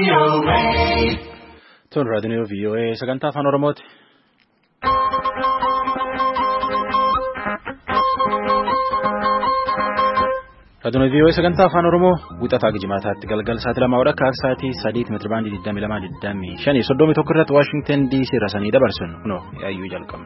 Tun raadiyoo VOA sagantaa afaan Oromooti. Raadiyoo VOA sagantaa afaan Oromoo wixataa Jimaataatti galgal sa'aatii 2 akka sa'aatii 3 meetira baandii 22 31 irratti Washington DC rasanii dabarsan kunoo yaayyuu jalqabna.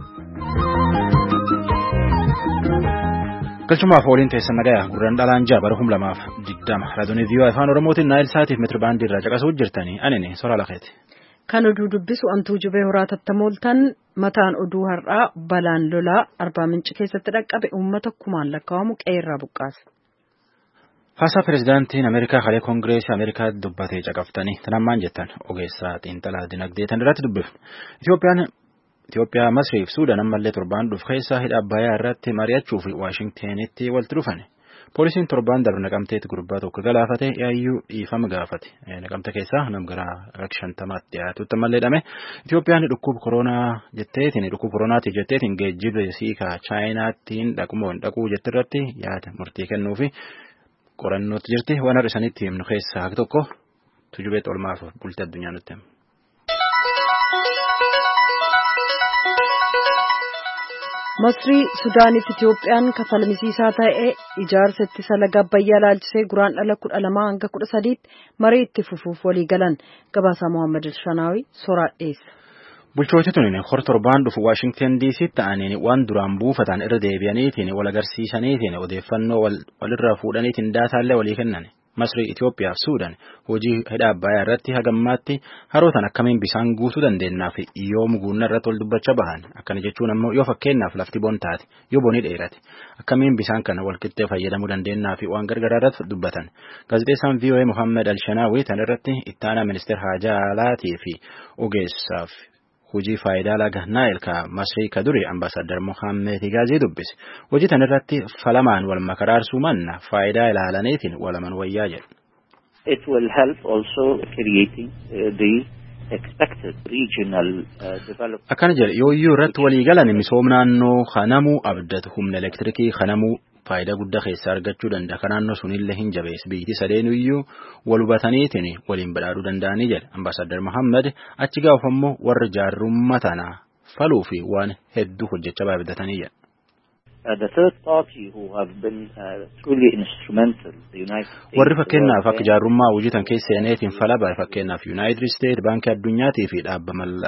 Galchumaaf waliin teessan nagayaa gurraan dhalaan jaa bara 2020 raadiyoo VOA afaan Oromootiin naayil sa'aatiif meetira baandii irraa caqasuu jirtanii anini soraa lafeeti. Kan oduu dubbisu Antuu Jubee Horaa Tattamooltan mataan oduu har'aa balaan lolaa Arbaa Minci keessatti dhaqqabe uummata kumaan lakkaa'amu qe'eerraa buqqaase. Haasaa pirezidaantiin Ameerikaa haala koongireesii Ameerikaa dubbatee caqaftanii tanammaan jettan ogeessaa xiinxalaa dinagdee tan irratti dubbifne. Itoophiyaa Masrii fi Suudaan ammallee torbaan dhufu keessaa hidha Abbayyaa irratti mari'achuuf Waashingtenitti walitti dhufan. Poolisiin torbaan darbe Naqamteetti gurbaa tokko galaafate yaayyuu dhiifama gaafate. Naqamte keessaa nam gara 50 dhiyaatutti ammallee hidhame. Itoophiyaan dhukkuba koronaatii jetteetiin geejjiba siikaa Chaayinaattiin dhaqumoo hin dhaquu jettirratti yaada murtii kennuufi qorannootti jirti. Waan har'a isinitti himnu keessaa tokko Tujubeet Olmaaf bultii addunyaa nutti hima. Masrii Suudaanitti Itoophiyaan kafalmisiisaa ta'e ijaarsa ittisa laga Abbayyaa laalchisee guraandhala 12 hanga 13 marii itti fufuuf walii galan. Gabaasaa Mohaammed Shanaawi soraa dhiyeessa. Bulchooti tuni hor torbaan dhufu Washington DC ta'aniin waan duraan buufatan irra deebi'aniitiin wal agarsiisaniitiin odeeffannoo walirraa fuudhaniitiin daataallee walii kennan. Masrii Itoophiyaa fi Suudaan hojii hidha Abbayyaa irratti hagammaatti harootan akkamiin bisaan guutuu dandeenyaa fi yoom guunna irratti wal dubbachaa bahan. Akkana jechuun ammoo yoo fakkeenyaaf lafti bontaate yoo bonii dheerate akkamiin bisaan kana walqixxee fayyadamuu dandeenyaa fi waan gargaraa irratti dubbatan. Gaazexeessaan VOA Mohaammed Alshanaawi tan irratti itti aanaa ministeera haajaa alaatii fi ogeessaaf hojii faayidaa laga Naayil ka Masrii ka duri ambaasaadar Mohaammed Higaazii dubbise. Hojii tan irratti falamaan wal makaraarsuu manna faayidaa ilaalaniitiin walaman wayyaa jedhu. It will help also creating the expected regional development. Akkana jedhe yooyyuu irratti walii galan misoom naannoo kanamuu abdatu humna elektirikii kanamuu faayidaa guddaa keessaa argachuu danda'a. Kan naannoo sunillee hin jabeessu biyyatti sadeenuyyuu wal hubataniitiin waliin badhaadhuu danda'anii jedha. Ambaasaadar Mohaammed achi gaafammoo warra jaarrummaa tana faluu fi waan hedduu hojjechaa baay'atanii jedha. The third party who have been truly instrumental, the United States. Warri fakkeenyaaf akka jaarrummaa hojii tan keessa seeneetiin falaba fakkeenyaaf United States Baankii Addunyaatii fi dhaaba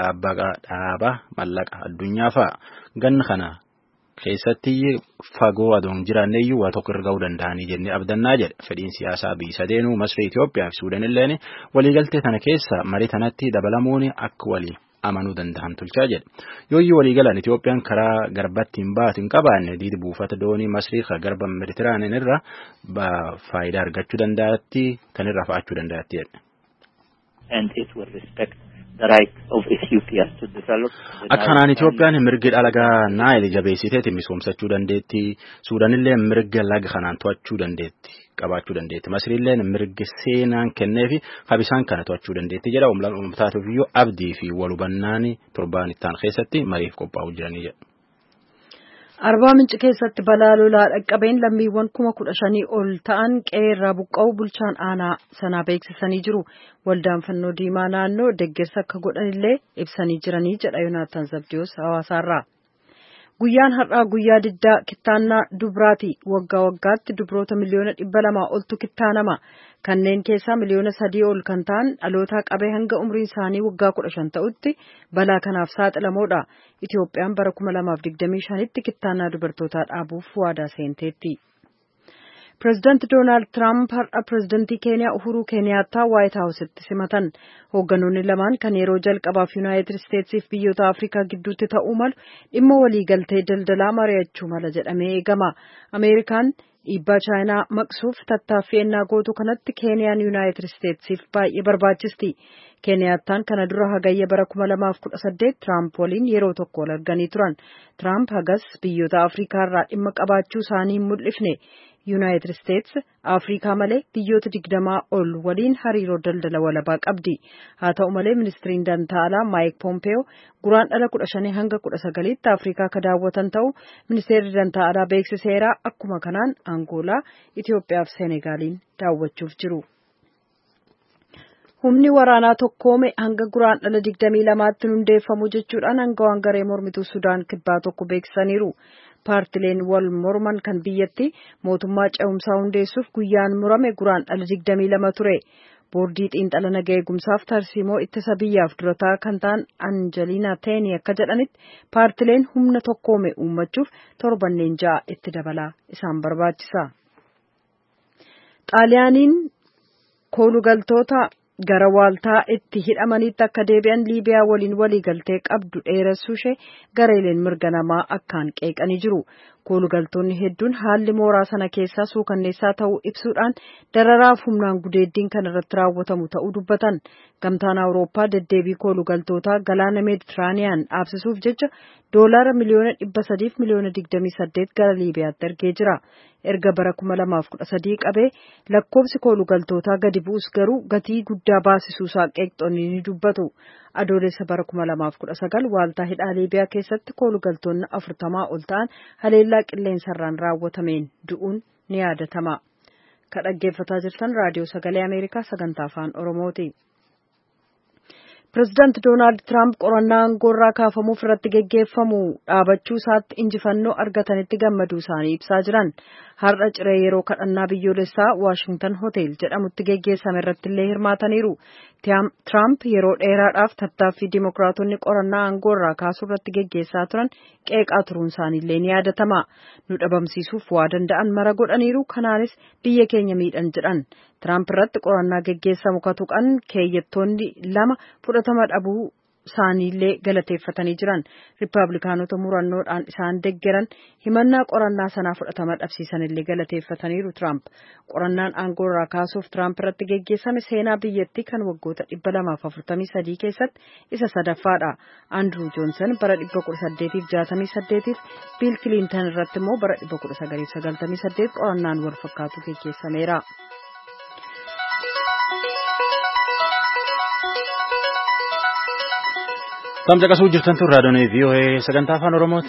mallaqa addunyaa fa'a ganna kana keessatti fagoo adoon jiraanneeyyuu waa tokko irra ga'uu danda'anii jennee abdannaa jedha. Fedhiin siyaasaa biyyi sadeenuu Masrii Itoophiyaa fi Suudaan illeen waliigaltee tana keessa marii tanatti dabalamuun akka walii amanuu danda'an tolchaa jedha. Yooyyuu waliigalan Itoophiyaan karaa garbatti hin baatu hin qabaanne diidi buufata doonii Masrii ka garba Meditiraaniin irra faayidaa argachuu danda'atti tanirraa fa'achuu danda'atti jedha. And it will respect the right of Ethiopia to develop. Akkanaan Itoophiyaan mirga laga Naayil jabeessiteeti misoomsachuu dandeetti. Suudaanillee mirga laga kanaan to'achuu dandeetti. Qabaachuu dandeetti. Masriillee mirga seenaan kenneefi habisaan kana to'achuu dandeetti jedha. Uummataatif iyyuu abdii fi wal hubannaan torbaan ittaan keessatti mariif qophaa'uu jiranii jedha. Arbaa Minci keessatti balaa lolaa dhaqqabeen lammiiwwan 15,000 ol ta'an qe'eerraa buqqa'uu bulchaan aanaa sanaa beeksisanii jiru. Waldaan Fannoo Diimaa naannoo deeggarsa akka godhanillee ibsanii jiranii jedha Yoonaataan Zabdiyoos hawaasaarraa. Guyyaan har'aa guyyaa diddaa kittaannaa dubraati. Waggaa waggaatti dubroota miliyoona 200 oltu kittaanama. Kanneen keessaa miliyoona 3 ol kan ta'an dhalootaa qabee hanga umriin isaanii waggaa 15 ta'utti balaa kanaaf saaxilamoodha. Itoophiyaan bara 2025tti kittaannaa dubartootaa dhaabuuf waadaa seenteetti. Pireezidaanti Doonaald Tiraamp har'a pireezidaantii Keeniyaa Uhuruu Keeniyaattaa Waayit Haawusitti simatan. Hoogganoonni lamaan kan yeroo jalqabaaf Yuunaayitid Isteetsiif biyyoota Afrikaa gidduutti ta'uu malu dhimma waliigaltee daldalaa mari'achuu mala jedhamee eegama. Ameerikaan dhiibbaa Chaayinaa maqsuuf tattaaffii ennaa gootu kanatti Keeniyaan Yuunaayitid Isteetsiif baay'ee barbaachisti. Keeniyaattaan kana dura hagayya bara 2018 Tiraamp waliin yeroo tokko wal arganii turan. Tiraamp hagas biyyoota Afrikaa irraa dhimma qabaachuu isaanii hin mul'ifne. United States Afrikaa malee biyyoota 20 ol waliin hariiroo daldala walabaa qabdi. Haa ta'u malee ministiriin dantaalaa Mike Pompeo guraandhala 15 hanga 19tti Afrikaa ka daawwatan ta'u ministeerri dantaalaa beeksiseera. Akkuma kanaan Angoolaa, Itoophiyaa fi Senegaaliin daawwachuuf jiru. humni waraanaa tokkoome hanga guraandhala 22tti hundeeffamu jechuudhaan aangawaan garee mormituu Sudaan kibbaa tokko beeksisaniiru. Paartileen wal morman kan biyyatti mootummaa ce'umsaa hundeessuuf guyyaan murame guraandhala 22 ture. Boordii xiinxala nagaa eegumsaaf tarsiimoo ittisa biyyaaf durataa kan ta'an Anjeliina Teeni akka jedhanitti paartileen humna tokkoome uummachuuf torbanneen 6 itti dabalaa isaan barbaachisa. Xaaliyaaniin koolugaltoota gara waaltaa itti hidhamanitti akka deebi'an Liibiyaa waliin waliigaltee qabdu dheeressuu ishee gareeleen mirga namaa akkaan qeeqanii jiru. Koolugaltoonni hedduun haalli mooraa sana keessaa suukanneessaa ta'uu ibsuudhaan dararaaf humnaan gudeeddiin kan irratti raawwatamu ta'uu dubbatan. Gamtaan Awurooppaa deddeebii koolugaltootaa galaana Meeditiraaniyaan dhaabsisuuf jecha $100 miliyoona 300 miliyoona 28 gara Liibiyaatti ergee jira. Erga bara 2013 qabee lakkoofsi koolugaltootaa gadi bu'us garuu gatii guddaa baasisuusaa qeeqxonni ni dubbatu. Adoolessa bara 2019 waaltaa hidhaa Liibiyaa keessatti koolugaltoonni 40 ol ta'an haleellaa qilleensarraan raawwatameen du'uun ni yaadatama. Kan dhaggeeffataa jirtan raadiyoo sagalee Ameerikaa sagantaa afaan Oromooti. Pireezidaanti Doonaald Tiraamp qorannaa aangoorraa kaafamuuf irratti geggeeffamu dhaabachuu isaatti injifannoo argatanitti gammaduu isaanii ibsaa jiran. Har'a ciree yeroo kadhannaa biyyoolessaa Waashingtan Hotel jedhamutti geggeessame irratti illee hirmaataniiru. Tiraamp yeroo dheeraadhaaf tattaaffii Dimookiraatonni qorannaa aangoorraa kaasuu irratti geggeessaa turan qeeqaa turuun isaaniillee ni yaadatama. Nu dhabamsiisuuf waa danda'an mara godhaniiru, kanaanis biyya keenya miidhan jedhan. Tiraamp irratti qorannaa geggeessamu katuqan keeyyattoonni 2 fudhatama dhabuu isaaniillee galateeffatanii jiran. Riippaabilikaanota murannoodhaan isaan deggeran himannaa qorannaa sanaa fudhatama dhabsiisanillee galateeffataniiru. Tiraamp qorannaan aangoorraa kaasuuf Tiraamp irratti geggeessame seenaa biyyattii kan waggoota 243 keessatti isa sadaffaadha. Andrew Johnson bara 1868 Bill Clinton irratti immoo bara 1998 qorannaan wal fakkaatu geggeessameera. Tamsa qasuu jirtan tun raadiyoo VOA sagantaa afaan Oromooti.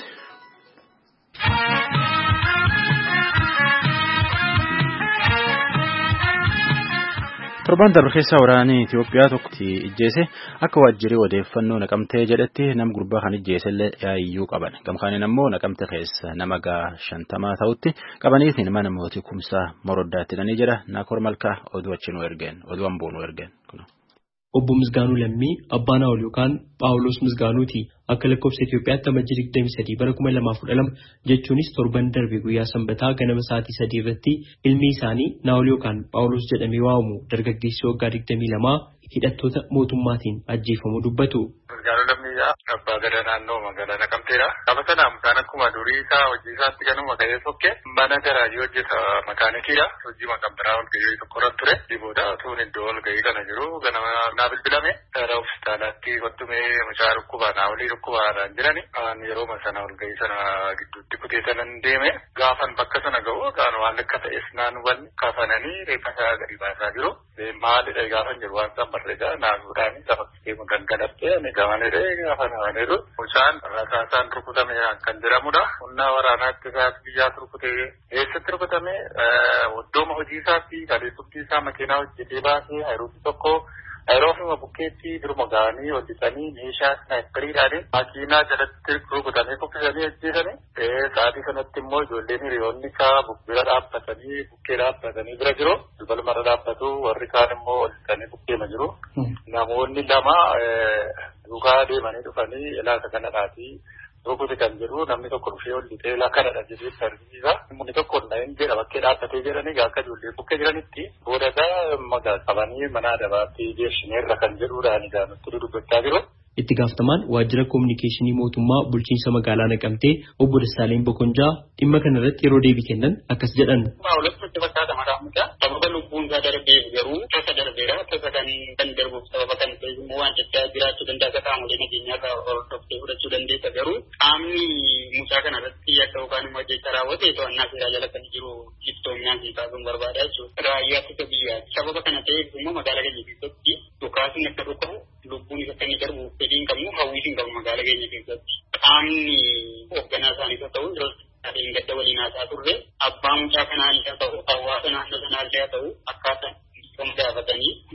Torban darbe keessa waraanni Itoophiyaa tokkotti ijjeese akka waajjirri odeeffannoo naqamtee jedhetti nam gurbaa kan ijjeesellee yaayyuu qaban. Gamkaaniin ammoo naqamte keessa nama 50 ta'utti qabaniitiin mana mootii kumsaa moroddaatti hidhanii jira. Naakoor Malkaa oduu achinuu ergeen oduu amboonuu ergeen. Obbo Misgaanuu Lammii abbaan haawul yookaan Phaawulos Misgaanuuti akka lakkoofsa Itoophiyaatti amajjii 23 bara 2012 jechuunis torban darbe guyyaa sanbataa ganama sa'aatii 3 irratti ilmi isaanii Naawul yookaan Phaawulos jedhamee waamamu dargaggeessi waggaa 22 hidhattoota mootummaatiin ajjeefamuu dubbatu. Misgaanuu Lammii abbaa gadaa naannoo magaalaa Naqamteedha. Gaafa sana mucaan akkuma durii isaa hojii isaatti ganuma ga'ee sokke mana garaajii hojjeta makaanikiidha. Hojii maqamtaraa ol ga'ee tokko irratti ture. Dibooda tuun iddoo ol ga'ee kana jiru ganama naa bilbilame. Gara hospitaalaatti kottumee mucaa dhukkubaa naawulii dhukkubaadhaan jirani. Yeroo sana ol ga'ee sana gidduutti kutee sanan deeme. Gaafan bakka sana ga'u waan akka ta'es naan hubanni kafananii reeffa isaa gadi baasaa jiru. Maalidha gaafan jiru waan isaan barreedaa naasuudhaani lafa deemu gangalattee ani gamaniree gaafa naanneeru. Mucaan rasaasaan rukutame kan jedhamudha. Humna waraanaatti isaatti biyyaa rukutee eessatti rukutame iddooma hojii isaatti kaleessumtii isaa makiinaa hojjetee baasee hayiruutti tokko hayiroofuma bukkeetti duruma ga'anii hojjetanii meeshaa snaayiperiidhaani makiinaa jalatti rukutanii kuffisanii ajjeesanii sa'aatii sanatti immoo ijoolleen hiriyoonni isaa bira dhaabbatanii bukkee dhaabbatanii bira jiru. Dubalmarra dhaabbatu warri kaan immoo hojjetanii bukkeema jiru. Namoonni 2 dhugaa deemanii dhufanii ilaasa kanadhaati rukuti kan jedhu namni tokko dhufee ol lixee kanadha jedhee sarbiisa. Namni tokko hin jedha bakkee dhaabbatee jedhanii akka ijoollee bukkee jiranitti boodataa magaa qabanii mana adabaatti geessineerra kan jedhuudhaan nutti dubbachaa jiru. Itti gaafatamaan waajjira koominikeeshinii mootummaa bulchiinsa magaalaa Naqamtee obbo Dassaaleen Bokonjaa dhimma kana irratti yeroo deebii kennan akkas jedhan. Sababa lubbuun isaa darbeef garuu tasa darbeera. Tasa kan darbuuf sababa kan ta'e immoo waan jechaa jiraachuu danda'a. Qaamolee nageenyaa hordoftee fudhachuu dandeessa garuu qaamni mucaa kana irratti akka yookaan immoo jecha raawwate to'annaa seeraa jala kan jiru iftoomnaan kaasuun barbaada jechuudha. Raayyaa ittisa biyyaati. Sababa kana ta'eef immoo magaalaa keenya keessatti dhukaasni akka dhukaa'u lubbuun isa kan darbu fedhiin qabnu hawwiin qabnu magaalaa keenya keessatti. Qaamni hoogganaa isaanii haa ta'u yeroo gadda waliin haasaa turre abbaa mucaa kanaa illee haa ta'u hawaasa naannoo sanaa illee haa ta'u akkaataa kan gaafatanii lubbuu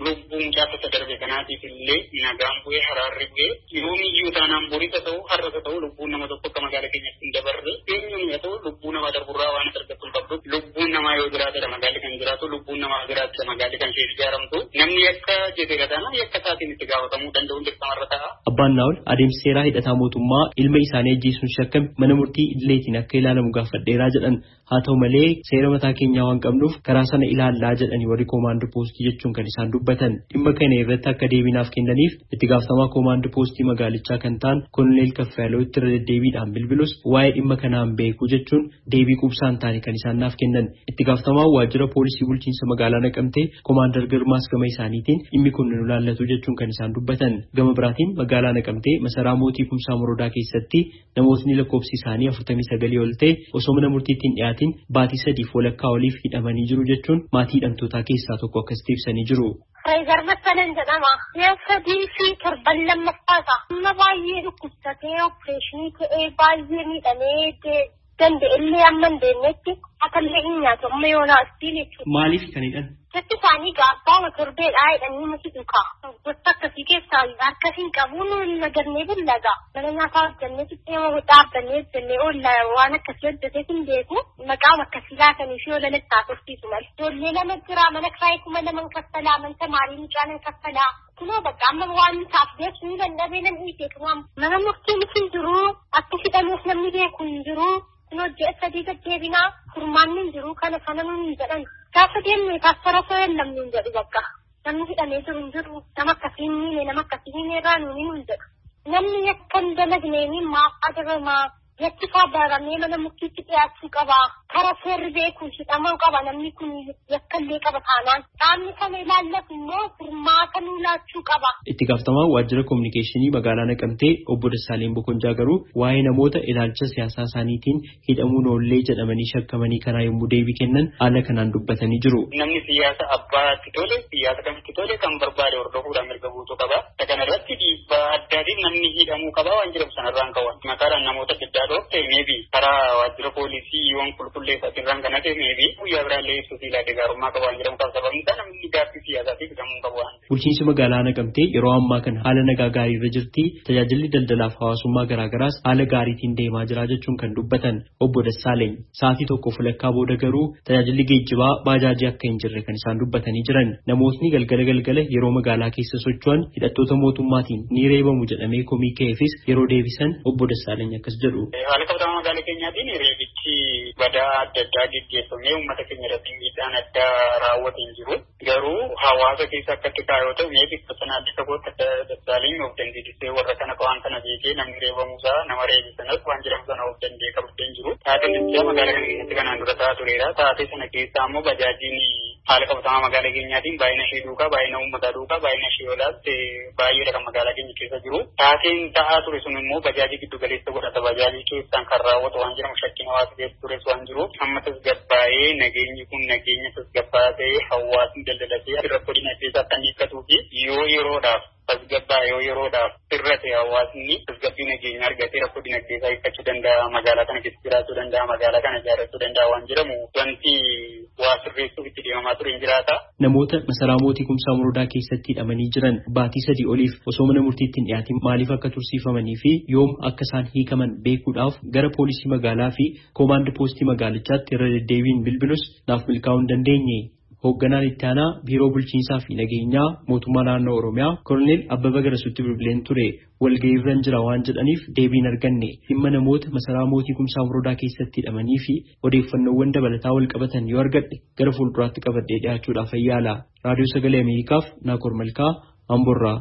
mucaa tokko darbe kanaatiif illee nagaan bu'ee haraarri bu'ee yoomiyyuu taanaan boriisa ta'u har'asa ta'u lubbuun nama tokko akka magaala keenyatti hin dabarre eenyuun yaa ta'u lubbuu namaa darburraa waan argatu hin qabdu lubbuun namaa yoo jiraatedha magaalli kan jiraatu lubbuun namaa jiraatedha magaalli kan ishee ijaaramtu namni akka jedhe gataana yakka isaatiin itti gaafatamuu danda'uun dirqamarra ta'a. Abbaan Naa'ol adeemsa seeraa hidhataa mootummaa ilma isaanii ajjeesuun shakkame mana murtii idileetiin akka ilaalamu gaafadheeraa jedhan haa ta'u malee seera mataa keenyaa waan qabnuuf karaa sana ilaallaa jedhanii warri koomaandoo poostii jechuun kan isaan dubbatan dhimma kana irratti akka deebinaaf kennaniif itti gaafatamaa koomaandoo poostii magaalichaa kan ta'an koloneel Kaffaaloo itti irra deddeebiidhaan bilbilus waa'ee dhimma kanaan beekuu jechuun deebii quubsaan taane kan isaan naaf kennan itti gaafatamaa waajjira poolisii bulchiinsa magaalaa Naqamtee koomaandar Girmaas gama isaaniitiin dhimmi kun nu ilaallatu jechuun kan isaan dubbatan gama biraatiin magaalaa Naqamtee masaraa mootii Kumsaa Morodaa keessatti namootni lakkoofsi isaanii 49 ol ta'e osoo mana murtiitiin dhiyaatiin baatii 3 walakkaa oliif hidhamanii jiru jechuun maatii hidhamtootaa keessaa tokko akkasitti ibsanii jiru. Reegar Massaleen jedhama. Sadii fi torban lammaffaadha. Amma baay'ee dhukkubsatee opereeshinii ta'ee baay'ee miidhamee danda'ellee amma hin deemnetti akkallee hin nyaatu amma yoonaa istiin jechuudha. Maaliif kan hidhan? Jechi isaanii gaabbaama torbeedhaa jedhanii nuti dhukaa. Gosa akkasii keessaa harkasiin qabuun nagannee bullagaa. Mana nyaataa hojjannee xiqqeema dhaabbannee hojjannee oolla waan akkasii hojjetee hin beeku. Maqaan akkasii laatanii fi oolan ittaa tursiisu malee. Ijoollee lama jira mana kiraayii 2,000 kaffalaa manta maarii mucaan kaffalaa. Kunoo bakka amma waan isaaf beeku ni dandhabee namni beeku. Mana murtiin hin jiru akka hidhameef namni beeku hin jiru. Kunoo ji'a 3 deddeebinaa furmaanni hin jiru kana nuyi jedhan. Gaafa deemnee kaffara sooyan namni hin jedhu bakka. Namni hidhamee jiru hin jiru. Nama akkasii hin miine nama akkasii hin irraa nuuni hin jedhu. Namni yakka hin dalagneen maaf adabamaa. Yakki faabaramee mana murtiitti dhiyaachuu qaba. Kara seerri beekuun hidhamuu qaba namni kun yakkallee qaba taanaan. Qaamni kana ilaallatu immoo furmaata nuu laachuu qaba. Itti gaafatamaa waajjira kominikeeshinii magaalaa Naqamtee obbo Dassaaleen Bokonjaa garuu waa'ee namoota ilaalcha siyaasaa isaaniitiin hidhamuun oollee jedhamanii shakkamanii kanaa yommuu deebii kennan haala kanaan dubbatanii jiru. Namni siyaasa abbaatti tole siyaasa kamitti tole kan barbaade hordofuudhaan mirga guutuu qaba. Kana irratti dhiibbaa addaatiin namni hidhamuu qaba waan jedhamu sanarraan qaban. Maqaadhaan namoota adda addaa meebi karaa waajjira poolisii waan qulqulleeffatirraan kan hafe meebi guyyaa biraallee ibsu siilaa gaarummaa qabu waan jedhamu qaba sababni isaa namni gaaffii siyaasaatiif hidhamuu qabu waan. Bulchiinsi magaalaa Naqamtee yeroo ammaa kana haala nagaa gaarii irra jirti tajaajilli daldalaaf hawaasummaa garaagaraas haala gaariitiin deemaa jira jechuun kan dubbatan obbo Dassaaleen sa'aatii tokko fulakkaa booda garuu tajaajilli geejjibaa baajaajii akka hin jirre kan isaan dubbatanii jiran namootni galgala yeroo magaalaa keessa socho'an hidhattoota mootummaatiin ni reebamu jedhamee komii ka'eefis yeroo deebisan obbo Dassaaleen akkas jedhu. Haala qabatamaa magaalaa keenyaatiin reebichi badaa adda addaa gaggeeffamee uummata keenya irratti miidhaan addaa raawwatee hin jiru. Garuu hawaasa keessa akkatti kaayoo ta'u mee biqiltoota adda tokkotti adda Dassaaleen of dandeessisee warra kana waan kana beekee namni reebamuusaa nama reebisanas waan jedhamu sana of danda'ee qabatee hin jiru. Taatee jecha magaalaa kana keessatti kanaan dura ta'aa tureera. Taatee sana keessaa immoo bajaajiin haala qabatamaa magaalaa keenyaatiin baay'ina ishee duukaa baay'ina uummataa duukaa baay'ina ishee olaatti baay'eedha kan magaalaa keenya keessa jiru. Taateen ta'aa ture sun immoo bajaajii giddu galeessa godhata bajaajii keessaan kan raawwatu waan jedhamu shakkiin hawaasa keessa tures waan jiru. Amma tasgabbaa'ee nageenyi kun nageenya tasgabbaa'aa ta'ee hawaasni daldalatee rakkoo dinagdee isaa kan hiikkatuu fi yeroodhaaf sirrate hawaasni tasgabbii nageenya argatee rakkoo dinagdee isaa hiikkachuu danda'a magaalaa kana keessa jiraachuu danda'a magaalaa kana ijaarrachuu danda'a waan jedhamu wanti waa sirreessuuf itti deemamaa ture hin jiraata. Namoota masaraa mootii Kumsaa Morodaa keessatti hidhamanii jiran baatii 3 oliif osoo mana murtiitti hin dhiyaatin maaliif akka tursiifamanii fi yoom akka isaan hiikaman beekuudhaaf gara poolisii magaalaa fi koomaandii poostii magaalichaatti irra deddeebiin bilbilus naaf milkaa'uu hin dandeenye. Hoogganaan itti aanaa biiroo bulchiinsaa fi nageenyaa mootummaa naannoo Oromiyaa Koloneel Abbabaa Garasuutti bilbileen ture walga'ii irra jira waan jedhaniif deebiin arganne dhimma namoota masaraa mootii Kumsaa Morodaa keessatti hidhamanii fi odeeffannoowwan dabalataa wal qabatan yoo argadhe gara fuulduraatti qabadhee dhiyaachuudhaaf ayyaala. Raadiyoo Sagalee Ameerikaaf Naakoor Malkaa Amborraa.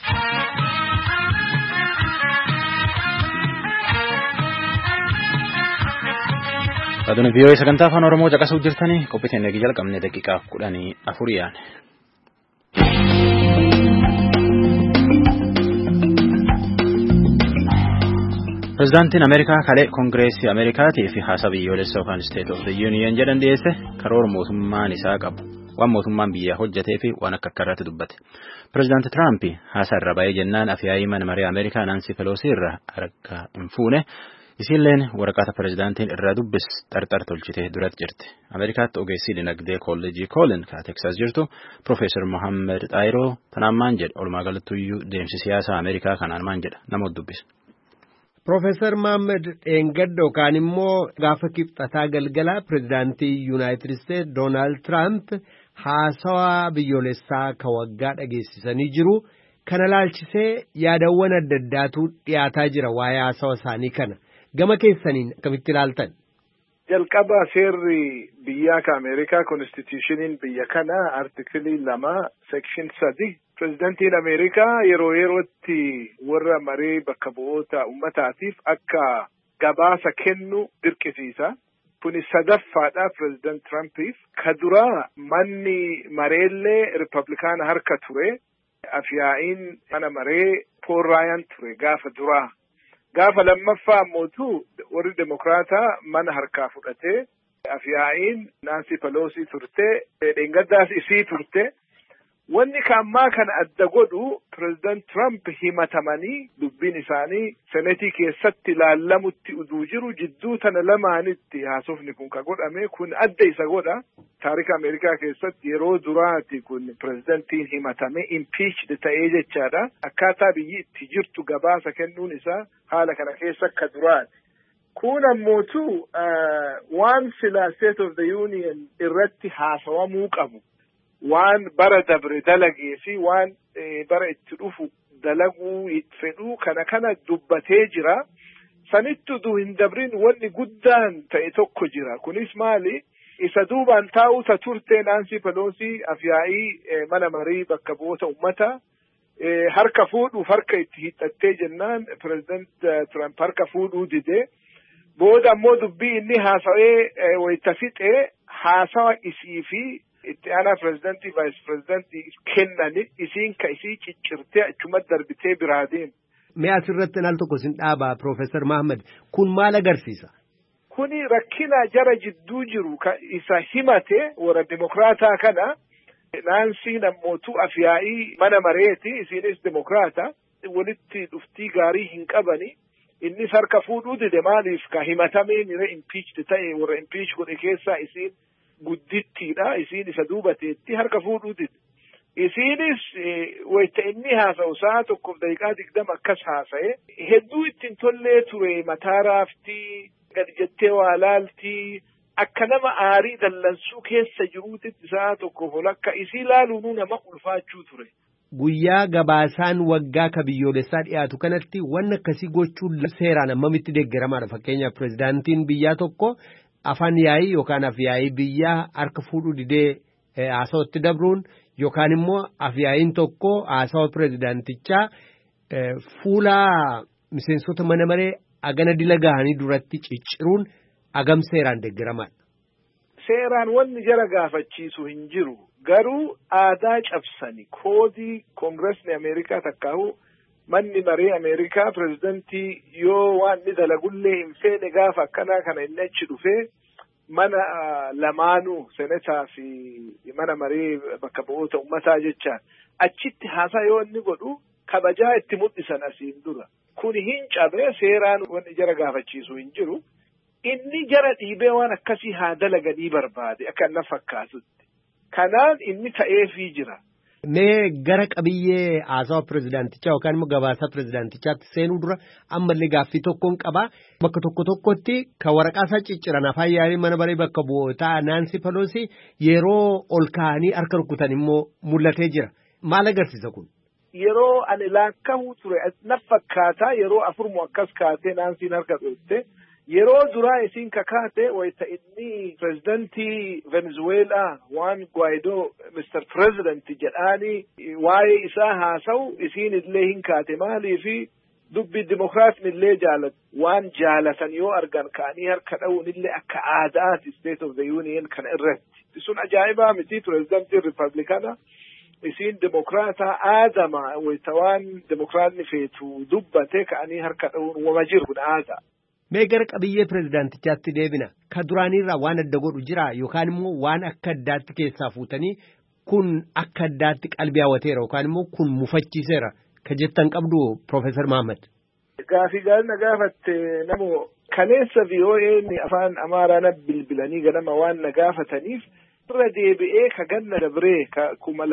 Aduun vii'oo sagantaa afaan Oromoo caqasuu jirtanii qophiitiin eegi jalqabne daqiiqaa 14 yaane. Pireezidaantiin Ameerikaa kalee Koongireesii Ameerikaatii fi haasaa biyyoolessa yookaan State of the Union jedhan dhiyeesse karoora mootummaan isaa qabu. Waan mootummaan biyyaa hojjetee fi waan akka irratti dubbate. Pireezidaanti Tiraamp haasaa irra ba'ee jennaan afyaa'ii mana maree Ameerikaa Naansi Peloosi irra harka hin fuune. Isiilleen waraqata pirezidaantiin irraa dubbis xarxar tolchitee duratti jirti. Ameerikaatti ogeessi dinagdee kolleejii Koolin ka Teksas jirtu Profeesar Mohammed Xaayiroo tanaan maan jedha walumaa galattuyyuu deemsi siyaasaa Ameerikaa kanaan maan jedha namoota dubbisa. Profeesar Mohammed Dheengaddo kaan immoo gaafa kibxataa galgala pirezidaantii Yuunaayitid Isteetsi Doonaald Tiraamp haasawaa biyyoolessaa ka waggaa dhageessisanii jiru. Kana laalchisee yaadawwan adda addaatu dhiyaataa jira waa'ee haasawaa isaanii kana. Gama keessaniin akkamitti ilaaltan? Jalqaba seerri biyyaa ka Ameerikaa konstitushiniin biyya kana artikilii 2 sekshin 3 pirezidantiin Ameerikaa yeroo yerootti warra maree bakka bu'oota ummataatiif akka gabaasa kennu dirqisiisa. Kuni sadaffaadha pireezidant Tiraampiif. Ka duraa manni mareellee Ripablikaana harka ture. Afyaa'iin mana maree Pool Raayaan ture gaafa duraa. Gaafa lammaffaa ammootu warri Demokraataa mana harkaa fudhatee afyaa'iin Naansi Peloosii turte dheengaddaas isii turte. Wanni kaammaa kana adda godhu pireezidant Tiraamp himatamanii dubbiin isaanii senetii keessatti ilaallamutti uduu jiru jidduu tana lamaanitti haasofni kun ka godhame kun adda isa godha. Taarika Ameerikaa keessatti yeroo duraati kun pireezidantiin himatame impeached ta'ee jechaadha. Akkaataa biyyi itti jirtu gabaasa kennuun isaa haala kana keessa akka duraati. Kun ammootu waan sila State of the Union irratti haasawamuu qabu. Waan bara dabre dalagee fi waan bara itti dhufu dalaguu itti fedhu kana dubbatee jira. Sanitti uduu hin dabrin wanni guddaan ta'e tokko jira. Kunis maali? Isa duubaan taa'uuta turte Naansi Peloosii afyaa'ii mana marii bakka bu'oota ummata harka fuudhuuf harka itti hidhattee jennaan pireezidant Tiraamp harka fuudhuu dide. Booda ammoo dubbii inni haasawee wayita fixee haasawa isii fi itti aanaa pireezidantii vaayis pireezidantii kennani isiin ka isii ciccirtee achumatti darbitee biraa deemu. Mee asirratti al tokko sin dhaabaa Profeesar Mohammed kun maal agarsiisa? Kuni rakkina jara jidduu jiru ka isa himate warra Demokraataa kana Naansiin ammootu afyaa'ii mana mareeti isiinis Demokraata walitti dhuftii gaarii hin qabani. Innis harka fuudhuu dide maaliif ka himatameen impeached ta'e warra impeach godhe keessaa isiin guddittiidha. Isiin isa duubateetti harka fuudhuu dide. Isiinis wayita inni haasa'u sa'a tokkoof daqiiqaa 20 akkas haasa'e. Hedduu ittiin tollee ture mataa raaftii gadi jettee waa laaltii akka nama aarii dallansuu keessa jiruutitti sa'a tokkoof olakka isii laaluunuu nama ulfaachuu ture. Guyyaa gabaasaan waggaa ka biyyoolessaa dhiyaatu kanatti wanni akkasii gochuun seeraan ammamitti deeggaramaadha. Fakkeenyaaf pireezidaantiin biyyaa tokko afaan yaa'ii yookaan afyaa'ii biyyaa harka fuudhuu didee haasawatti dabruun yookaan immoo afyaa'iin tokko haasawa pireezidaantichaa fuula miseensota mana maree agana dila gahanii duratti cicciruun agam seeraan deeggaramaadha. Seeraan wanni jara gaafachiisu hin jiru. Garuu aadaa cabsani koodii koongiresni Ameerikaa takkaahu manni maree Ameerikaa pireezidantii yoo waan ni dalagullee hin feene gaafa akkanaa kana inni achi dhufee mana lamaanuu senetaa fi mana maree bakka bu'oota ummataa jechaan achitti haasaa yoo inni godhu kabajaa itti mul'isan asiin dura. Kun hin cabee seeraan wanni jara gaafachiisu hin jiru. Inni jara dhiibee waan akkasii haa dalaganii barbaade akka na fakkaatutti. Kanaan inni ta'eefii jira. Mee gara qabiyyee haasawa pireezidaantichaa yookaan immoo gabaasaa pireezidaantichaatti seenuu dura ammallee gaaffii tokkoon qabaa. Bakka tokkotti ka waraqaasaa cicciran afaan yaa'ii mana maree bakka bu'ootaa Naansi Peloosii yeroo ol ka'anii harka rukutan immoo mul'atee jira. Maal agarsiisa kun? Yeroo ani laakkahuu ture na fakkaataa yeroo afurmu akkas kaatee Naansiin harka dhoofte. Yeroo duraa isiin kakaate wayita inni pireezidantii Venezuelaa waan Guaidoo Mr. President jedhaanii waa'ee isaa haasa'u isiin illee hin kaate maaliifi dubbi Dimokiraatni illee waan jaalatan yoo argan ka'anii harka dha'uun illee akka aadaati State of the Union kana irratti. Sun ajaa'ibaa miti pireezidantii Ripablikaana isiin Dimokiraataa aadama wayita waan Dimokiraatni feetu dubbate ka'anii harka dha'uun wama jiru kun aadaa. Mee gara qabiyyee pireezidaantichaatti deebina. Ka duraaniirraa waan adda godhu jira yookaan immoo waan akka addaatti keessaa fuutanii kun akka addaatti qalbii hawwateera yookaan immoo kun mufachiiseera ka jettan qabdu Profeesar Mohammed. Gaafii gaarii na gaafatte namoo kaleessa VOA'n afaan Amaaraan bilbilanii ganama waan na gaafataniif irra deebi'ee ka ganna dabree ka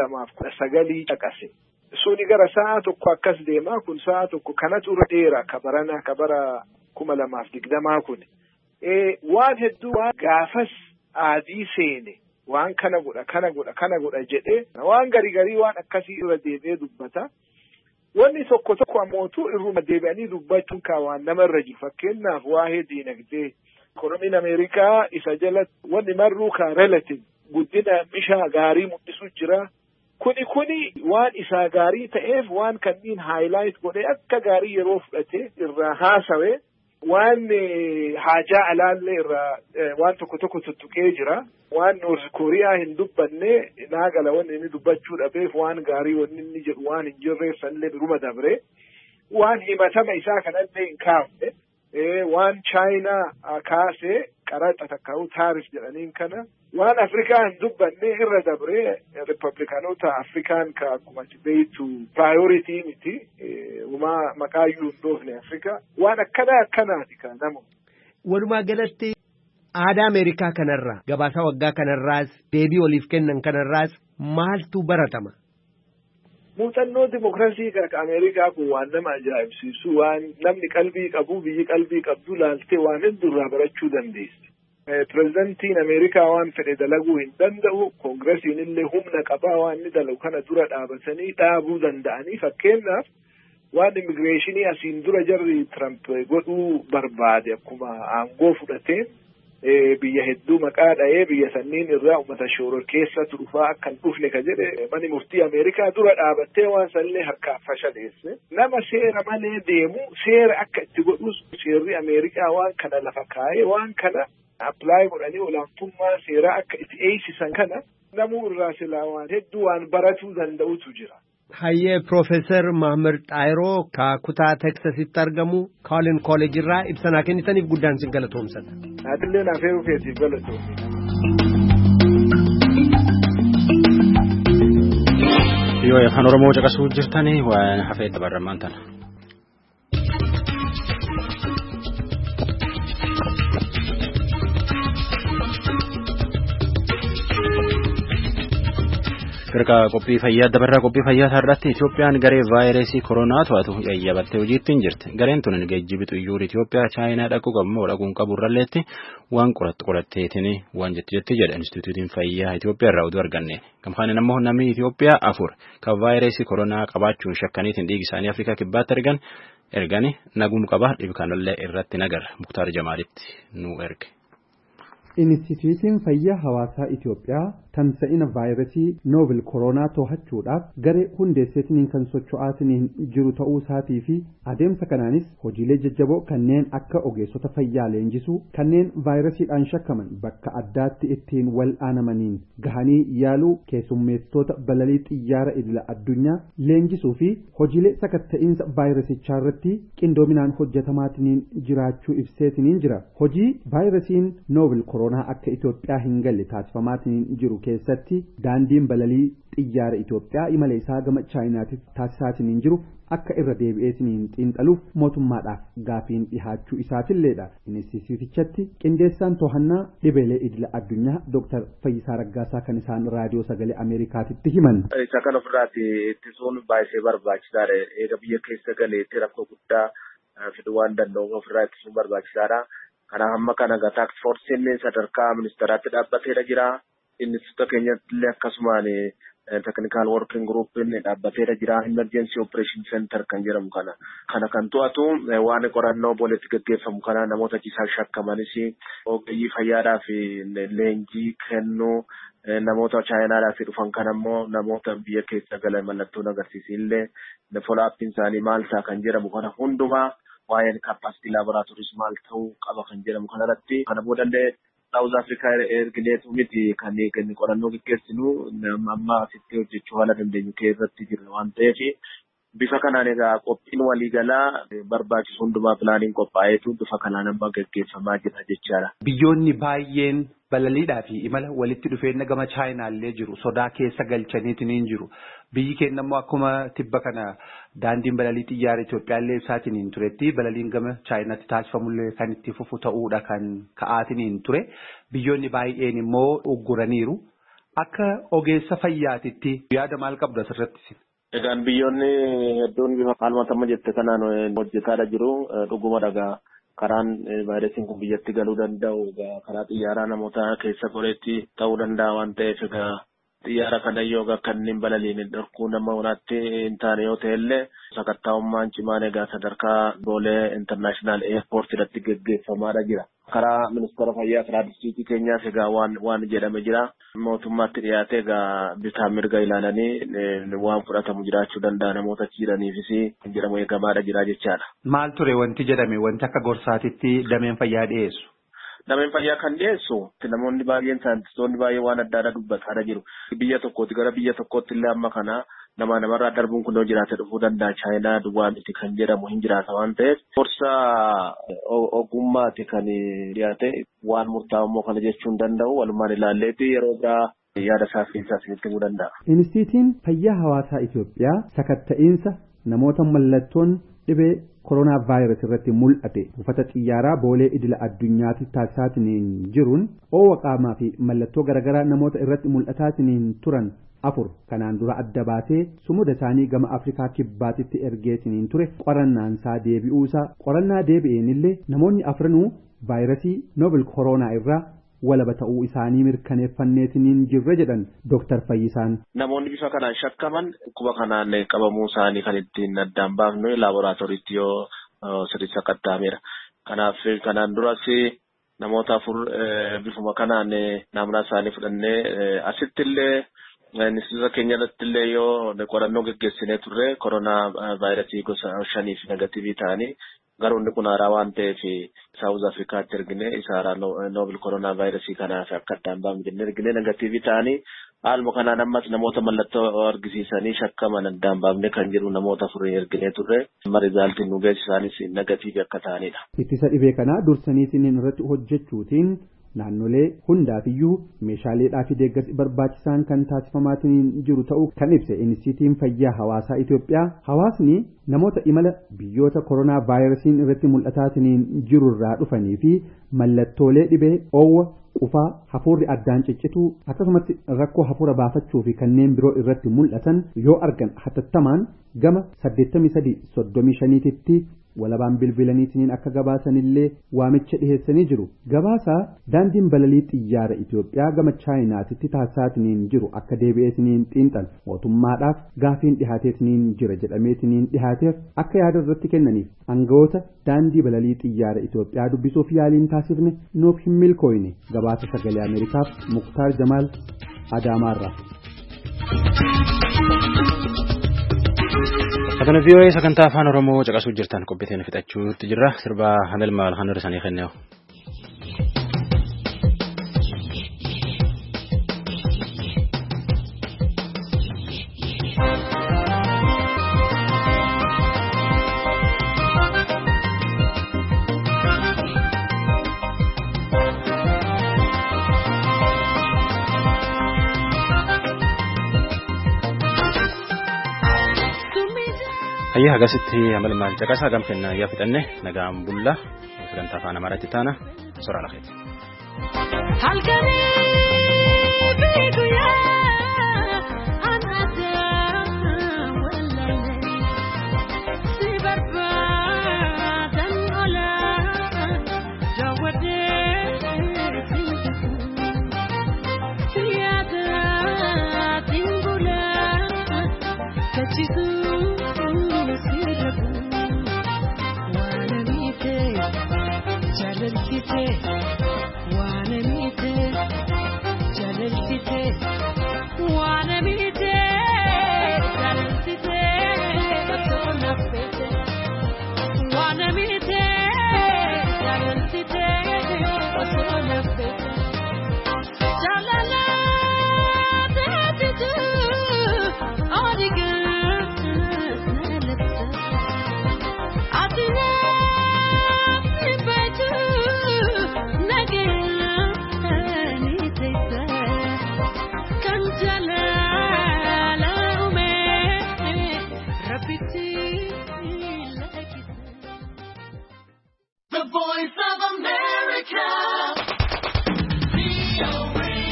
2019 caqase. Suni gara sa'a tokko akkas deema kun sa'a tokko kanatu irra dheera ka bara 2020 kun. Waan hedduu waan gaafas aadii seene waan kana godha jedhee waan garii waan akkasii irra deebi'ee dubbata. Wanni tokko ammootu irruma deebi'anii dubbachuun waan namarra jiru fakkeenyaaf waa'ee diinagdee Ikoonomiin Ameerikaa isa jalatti wanni marruu relative guddina mishaa gaarii mul'isu jira. Kuni waan isaa gaarii ta'eef waan kanniin highlight godhee akka gaarii yeroo fudhatee irraa haasawee waan haajaa alaallee irraa waan tokko tuttuqee jira. Waan North Korea hin dubbanne naagala wanni inni dubbachuu dhabeef waan gaarii wanni inni jedhu waan hin jirreef sanillee biruma dabre. Waan himatama isaa kanallee hin kaafne. Waan China kaasee qaraxa takkaa'u taarif jedhaniin kana waan Afrikaa hin dubbanne irra dabre Republikaanota Afrikaan ka akkuma beektu priority miti maqaayyuu hin dhoofne Afrikaa waan akkanaati ka namu. Walumaa galatti aadaa Ameerikaa kanarraa gabaasa waggaa kanarraas deebii waliif kennan kanarraas maaltu baratama? Muuxannoo dimokiraasii kan Ameerikaa kun waan nama ajaa'ibsiisu waan namni qalbii qabu biyyi qalbii qabdu laaltee waan heddurraa barachuu dandeessi. Pireezidantiin Ameerikaa waan fedhe dalaguu hin danda'u koongiresiin illee humna qabaa waan inni dalagu kana dura dhaabatanii dhaabuu danda'anii fakkeenyaaf waan immigireeshinii asiin dura jarri Trump godhuu barbaade akkuma aangoo fudhateen biyya hedduu maqaa dha'ee biyya sanniin irraa uummata shooror keessa dhufaa akka hin dhufne ka jedhe mani murtii Ameerikaa dura dhaabattee waan sanillee harkaan fashaleesse. Nama seera malee deemu seera akka itti godhus seerri Ameerikaa waan kana lafa kaa'ee waan kana apply godhanii olaantummaa seeraa akka itti eeysisan kana namuu irraa silaa waan hedduu waan baratuu danda'utu jira. Hayyee Profeesar Mahammad Xaayiroo kutaa Teksasitti argamu Koolin Kooleejii irraa ibsa kennitaniif guddaan sin galatoomsadha. Atillee naaf heeruu keetiif galatoomsadha. Yoo afaan Oromoo caqasuu jirtanii waan hafee dabarramaan tana. Firqa qophii fayyaa dabarraa qophii fayyaa irratti Itoophiyaan garee vaayirasii koronaa to'atu yayyabattee hojiitti hin jirti. Gareen tun geejjibi xiyyaara Itoophiyaa Chaayinaa dhaquu qabu dhaquun qabu irralleetti waan qoratteetiin waan jetti jedha Instituutiin Fayyaa Itoophiyaa irraa oduu arganne. Gamfaanin ammoo namni Itoophiyaa 4 kan vaayirasii koronaa qabaachuun shakkaniitiin dhiigi isaanii Afrikaa kibbaatti ergani nagum qaba dhibi kanallee irratti nagarra Muktaar Jamaalitti nu erge. Instituutiin Fayyaa Hawaasaa Itoophiyaa tamsa'ina vaayirasii noovil koronaa to'achuudhaaf garee hundeesseetiin kan socho'aatiin jiru ta'uu isaatii fi adeemsa kanaanis hojiilee jajjaboo kanneen akka ogeessota fayyaa leenjisuu kanneen vaayirasiidhaan shakkaman bakka addaatti ittiin wal'aanamaniin gahanii yaaluu keessummeessitoota balalii xiyyaara idila addunyaa leenjisuu fi hojiilee sakatta'iinsa vaayirasichaa irratti qindoominaan hojjetamaatiin jiraachuu ibseetiin jira. Hojii vaayirasiin noovil koronaa akka Itoophiyaa hin galle taasifamaatiin jiru keessatti daandiin balalii xiyyaara Itoophiyaa imala isaa gama Chaayinaatiif taasisaatiin jiru akka irra deebi'eetiin xiinxaluuf mootummaadhaaf gaafiin dhihaachuu isaatiilleedha. Instituutichatti qindeessaan to'annaa dhibeelee idila addunyaa Dr. Fayyisaa Raggaasaa kan isaan raadiyoo sagalee Ameerikaatitti himan. Isa kana ofirraatti ittisuun baay'ee barbaachisaadha. Eega biyya keessa galeetti rakkoo guddaa fiduu waan danda'uuf ofirraa ittisuun barbaachisaadha. Kanaaf amma kana taaks foorsiin sadarkaa ministeeraatti dhaabbateera jira. Instituuta keenyatti illee akkasumaan technical working group dhaabbateera jira. Emergency operation center kan jedhamu kana kan to'atu waan qorannoo booletti gaggeeffamu kana namoota isaan shakkamanis ogeeyyii fayyaadhaaf leenjii kennuu namoota Chaayinaadhaaf dhufan kan ammoo namoota biyya keessa galan mallattoon agarsiisillee follow-up'n isaanii maal ta'a kan jedhamu kana hundumaa waa'een capacity laboratories maal ta'uu qaba kan jedhamu kanarratti kana boodallee South Africa ergineetu miti kan qorannoo gaggeessinu amma asitti hojjechuu haala dandeenyu keessatti jirra waan ta'eef bifa kanaan egaa qophiin waliigalaa barbaachisu hundumaa pilaaniin qophaa'eetu bifa kanaan amma gaggeeffamaa jira jechaadha. Biyyoonni baay'een balaliidhaa fi imala walitti dhufeenya gama chaayinaallee jiru sodaa keessa galchaniitiin jiru. Biyyi keenya immoo akkuma tibba kana daandiin balalii xiyyaara Itoophiyaallee ibsaatiin turetti balaliin gama chaayinaatti taasifamullee kan itti fufu ta'uudha kan ka'aatiin ture. Biyyoonni baay'een immoo ugguraniiru. Akka ogeessa fayyaatitti yaada maal qabdu asirratti? Egaan biyyoonni hedduun bifa haalmatama jette kanaan hojjetaadha jiru. Dhuguma dhagaa karaan vaayirasiin kun biyyatti galuu danda'u karaa xiyyaaraa namoota keessa goleetti ta'uu danda'a waan ta'eef egaa xiyyaara kana yoo kanneen balaliin dhorkuu nama wanaatti hin taane yoo ta'ellee sakattaa'ummaan cimaan egaa sadarkaa Boolee International Airport irratti geggeeffamaadha jira. Karaa ministeera fayyaa karaa distriiktii keenyaas egaa waan jedhame jira. Mootummaatti dhiyaate egaa bitaa mirga ilaalanii waan fudhatamu jiraachuu danda'a namoota jiraniifis jedhamu eegamaadha jira jechaadha. Maal ture wanti jedhame wanti akka gorsaatitti dameen fayyaa dhiyeessu? Dameen fayyaa kan dhiyeessu namoonni baay'een saayintistoonni baay'ee waan adda addaa dubbataadha jiru. Biyya tokkooti gara biyya tokkootti illee amma kana namarraa darbuun kun yoo jiraate dhufuu danda'a chaayinaa duwwaa miti kan jedhamu hin jiraata waan ta'eef gorsa ogummaati kan dhiyaate waan murtaa'amoo kana jechuun danda'u walumaan ilaalleeti yeroo biraa yaada isaaf himuu danda'a. Inistiitiin fayyaa hawaasaa Itoophiyaa sakatta'iinsa namoota mallattoon dhibee koronaa vaayirasii irratti mul'ate buufata xiyyaaraa boolee idila addunyaatti taasisaatiin jiruun oowwa qaamaa fi mallattoo garaagaraa namoota irratti mul'ataatiin turan 4 kanaan dura adda baasee sumuda isaanii gama Afrikaa kibbaatitti ergeetiin ture qorannaansaa deebi'uusaa qorannaa deebi'eenillee namoonni 4 vaayirasii novel koronaa irraa walaba ta'uu isaanii mirkaneeffanneetiin jirre jedhan Dr. Fayyisaan. Namoonni bifa kanaan shakkaman dhukkuba kanaan qabamuu isaanii kan ittiin addaan baafnu laaboraatooriitti yoo sirriitti sakatta'ameera. Kanaaf kanaan duras namoota 4 bifuma kanaan naamnaa isaanii fudhannee asitti illee Ministeera keenya irratti illee yoo qorannoo geggeessinee turre koronaa vaayirasii gosa 5 negatiivii ta'anii garuu inni kun haaraa waan ta'eef Saawuz Afrikaatti ergine isa haaraa noobel koronaa vaayirasii kanaaf akka addaan baafnu jennee ergine negatiivii ta'anii haaluma kanaan ammas namoota mallattoo argisiisanii shakkaman addaan baafne kan jiru namoota 4 ergine turre amma rizaaltiin nu geessisaanis negatiivii akka ta'anidha. Ittisa dhibee kanaa dursaniitiin irratti hojjechuutiin naannolee hundaafiyyuu meeshaaleedhaa fi deeggarsi barbaachisaan kan taasifamaatiin jiru ta'uu kan ibse Inistiitiin Fayyaa Hawaasaa Itoophiyaa hawaasni namoota imala biyyoota koronaa vaayirasiin irratti mul'ataatiin jiru irraa dhufanii fi mallattoolee dhibee oowwa qufaa hafuurri addaan ciccituu akkasumas rakkoo hafuura baafachuu fi kanneen biroo irratti mul'atan yoo argan hatattamaan gama 8335tti walabaan bilbilaniitiin akka gabaasanillee waamicha dhiheessanii jiru. Gabaasaa daandiin balalii xiyyaara Itoophiyaa gama chaayinaatitti taasisaatiin jiru akka deebi'eetiin xiinxal mootummaadhaaf gaafiin dhihaateetiin jira jedhameetiin dhihaateef akka yaada irratti kennaniif aangawoota daandii balalii xiyyaara Itoophiyaa dubbisuuf yaaliin taasifne nuuf hin milkooyne. Gabaasa sagalee Ameerikaaf Muktaar Jamaal Adaamaarraa. Kana VOA sagantaa afaan Oromoo caqasuu jirtan qophiitiin fixachuutti jirra sirba Hamel Maal kan hir'isanii kenneewu. Ayyaa agasitti Hamel Maal caqasaa gam kennaa yaa fixanne nagaan bulla sagantaa afaan Amaaraatti taana soraa lakeeti.